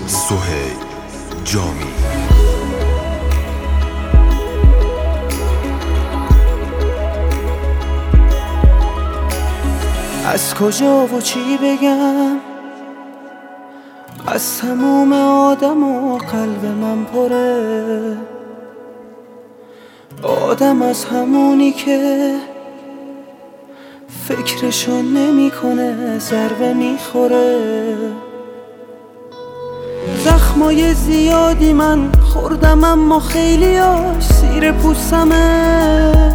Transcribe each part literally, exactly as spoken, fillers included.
سهیل جامی. از کجا و چی بگم، از تموم آدم و قلب من پره. آدم از همونی که فکرشو نمی کنه ضربه میخوره. زخمای زیادی من خوردم اما خیلیاش سیر پوستمه.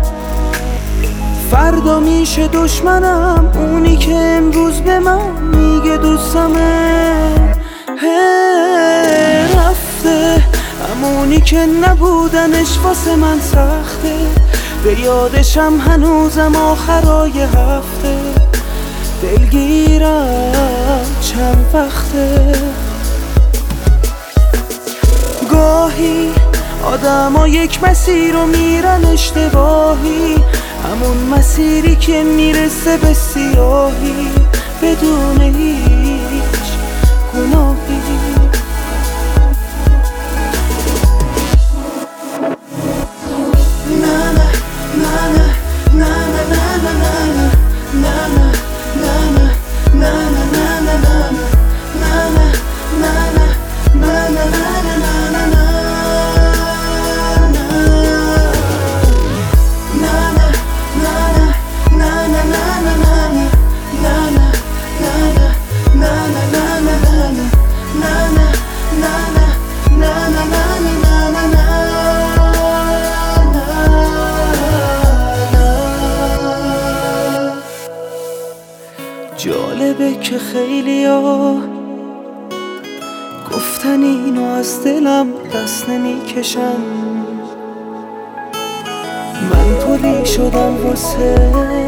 فردا میشه دشمنم اونی که امروز به من میگه دوستمه. رفته همونی که نبودنش واسه من سخته. به یادشم هنوزم آخرای هفته. دلگیرم چند وقته. گاهی آدم ها یک مسیر رو میرن اشتباهی، همون مسیری که میرسه به سیاهی بدون هیچ گناهی. جالبه که خیلی ها گفتن اینو از دلم دست نمی کشن. من پلی شدم واسه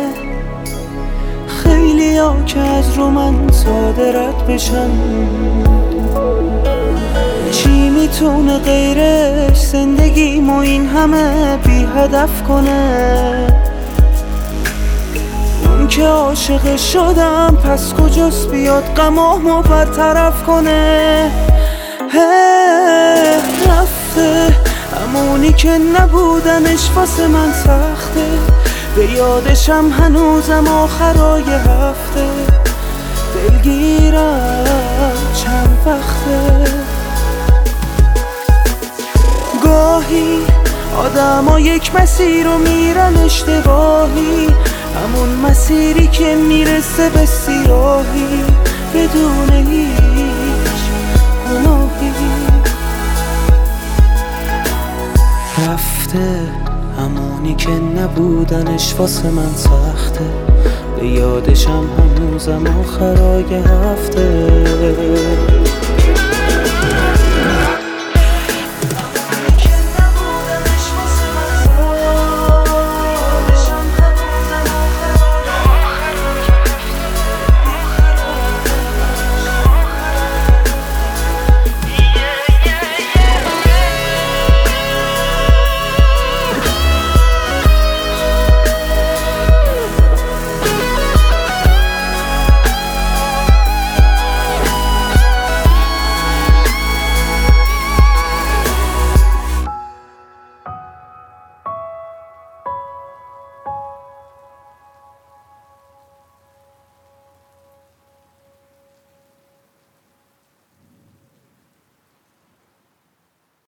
خیلی ها که از رو من ساده رد بشن. چی میتونه غیرش زندگیمو این همه بی هدف کنه؟ که عاشق شدم پس کجاست بیاد غمامو برطرف کنه. رفته همونی که نبودنش واسه من سخته. به یادشم هنوزم آخرای هفته. دلگیرم چند وقته. گاهی آدم ها یک مسیر رو میرن اشتباهی، همون مسیری که میرسه به سیاهی بدون هیچ گناهی. رفته همونی که نبودنش واسه من سخته. به یادشم هنوزم آخرای هفته.